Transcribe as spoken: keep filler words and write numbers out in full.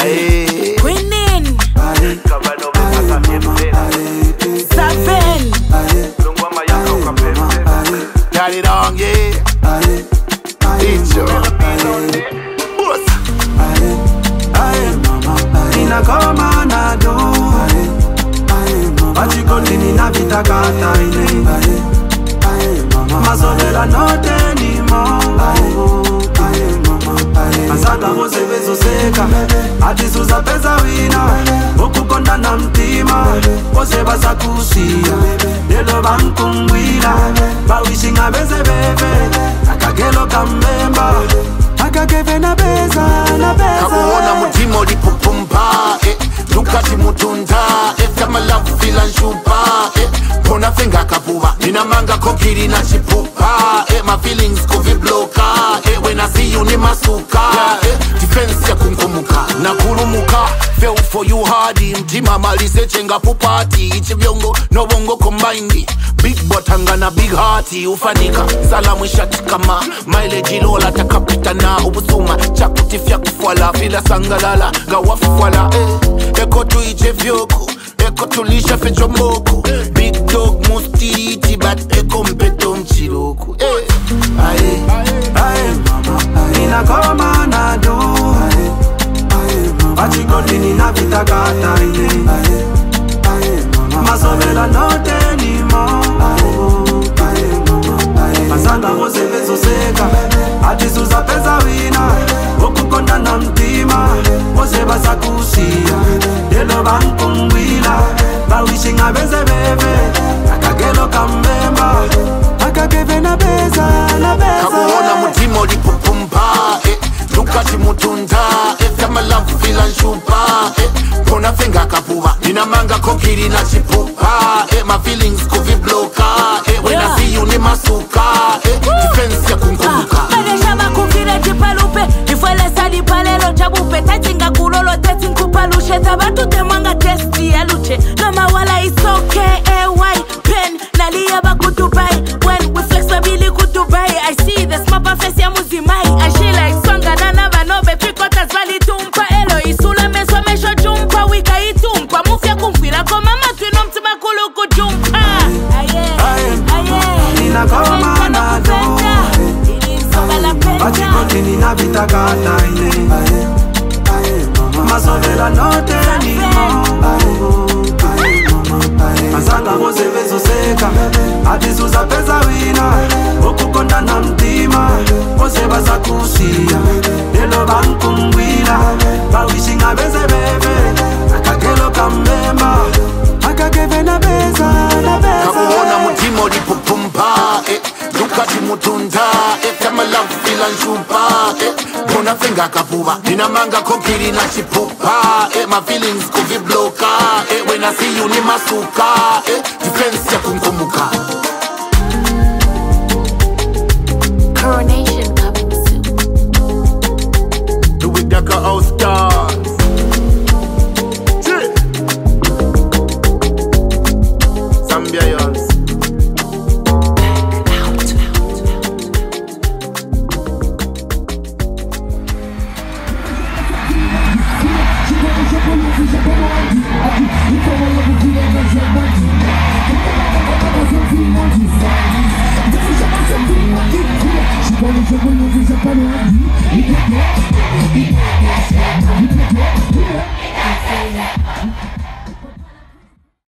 aye. Winning. Aye. Seven. Got it on, yeah. It's your boss. Nina kama na do Achikoti nina vitakata ile Mazovela note ni mo Azaka mose bezo seka Ati suza pesa wina Okukonda na mtima Ose basa kusia Lelo bankumbwila Bawishinga beze bebe Akagelo kamemba Akageve na beza na beza Kakuona mutimo lipupumpa eh. Dukati mutunda eh. Kama love feel and shupa eh. Pona finga kapuba Nina manga kokiri na chipupa eh. My feelings kuvi bloka eh. When I see you ni masuka eh. Defense ya kunkumuka na kurumuka Fell for you hardy Mtima malise chenga pupati Ichiviongo no bongo combined Big botanga na big hearty Ufanika salamu shati kama Mileage lola takapita na ubusuma Chakutifya kufwala Fila sangalala Gawafwala eh. Eko tuiche vyoku Eko tulisha fecho moku Big dog mustiti But eko mpeto mchiroku eh. Aye Aye mama Nina koma na do Achikoti nina vitakata ile Mazovela note ni mo Azanga mose bezo seka Ati suza pesa wina Okukonda na mtima Ose basa kusia Lelo bankumbwila Bawishinga beze bebe Akagelo kamemba Akageve na beza na beza Kakuona mutimo lipupumpa eh. Dukati mutunda eh. Kama love feel and shupa eh. Pona finga kapuba Nina manga kokiri na chipupa eh. My feelings kuvi bloka eh. When I see you ni masuka eh. Defense ya kunkumuka Maresha makufire jipalupe Ifwele sadi palelo chabupe Tatinga kulolo teti nkupalushe Tabatu temanga testi ya luche Noma wala it's okay A Y pen Nalia baku Dubai When we flexibili ku Dubai I see the smapa face ya muzimai I she like songa na nava nobe Pikotas vali tumpa Elo isula meso mesho jumpa Wika itumpa Mufya kumfira Koma matwino mtima kulu kujumpa Aye Aye Nina koma na do Achikoti nina vitakata ile Mazovela note ni mo Azanga mose bezo seka Ati suza pesa wina Okukonda na mtima Ose basa kusia Lelo bankumbwila Bawishinga beze bebe Akagelo kamemba Akageve na beza na beza Kakuona mutimo lipupumpa eh. Dukati mutunda eh. Kama love feel and shupa eh. Pona finga kapuba Nina manga kokiri na chipupa eh. My feelings kuvi bloka eh. When I see you ni masuka eh. Defense ya kunkumuka